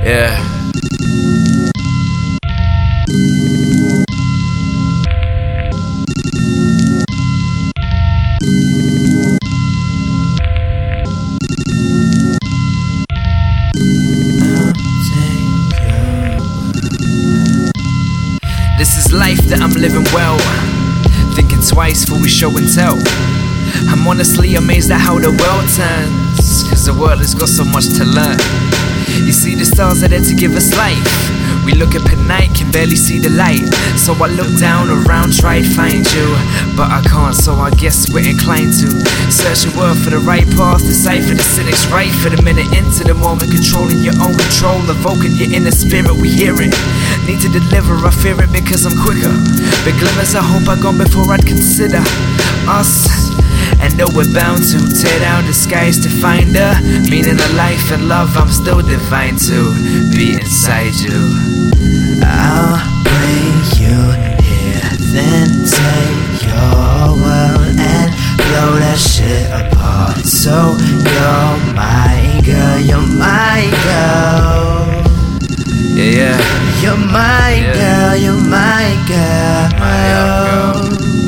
Yeah. This is life that I'm living well, thinking twice before we show and tell. I'm honestly amazed at how the world turns, cause the world has got so much to learn. You see, the stars are there to give us life. We look up at night, can barely see the light. So I look down around, try to find you, but I can't, so I guess we're inclined to search the world for the right path, decipher the cynics right for the minute, into the moment, controlling your own control, evoking your inner spirit, we hear it. Need to deliver, I fear it because I'm quicker. Big glimmers I hope I gone before I'd consider us. And know we're bound to tear down the skies to find the meaning of life and love. I'm still divine to be inside you. I'll bring you here, then take your world and blow that shit apart. So you're my girl, you're my girl. Yeah, yeah. You're my girl, you're my girl.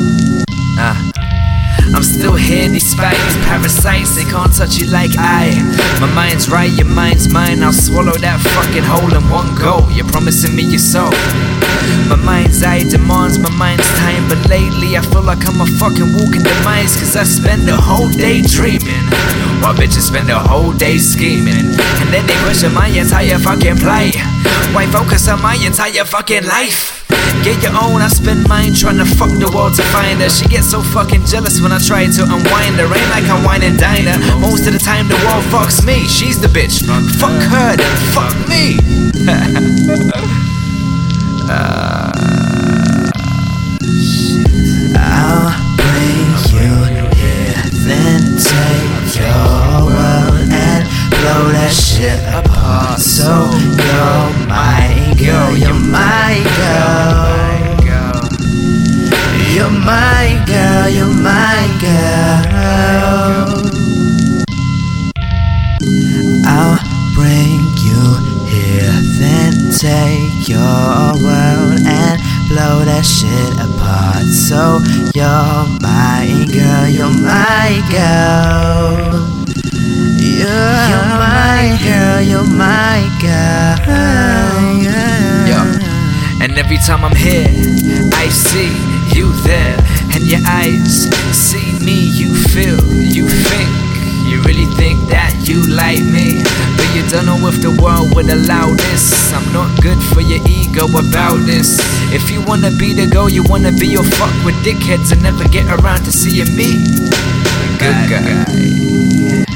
I'm still here despite these parasites, they can't touch you like I. My mind's right, your mind's mine, I'll swallow that fucking hole in one go. You're promising me your soul. My mind's eye demands my mind's time, but lately I feel like I'm a fucking walking demise, cause I spend the whole day dreaming while bitches spend the whole day scheming, and then they question my entire fucking play. Why focus on my entire fucking life? Get your own, I spend mine trying to fuck the world to find her. She gets so fucking jealous when I try to unwind her. Ain't like I'm wine and dine her. Most of the time the world fucks me, she's the bitch. Fuck her, then fuck me. I'll bring you here, then take your world and blow that shit apart. So you're my girl, you're my girl. You're my girl, you're my girl. I'll bring you here, then take your world and blow that shit apart. So you're my girl, you're my girl. You're my girl, you're my girl. And every time I'm here, I see you there, and your eyes see me, you feel, you think, you really think that you like me, but you don't know if the world would allow this. I'm not good for your ego about this. If you wanna be the girl, you wanna be your fuck with dickheads and never get around to seeing me, good guy.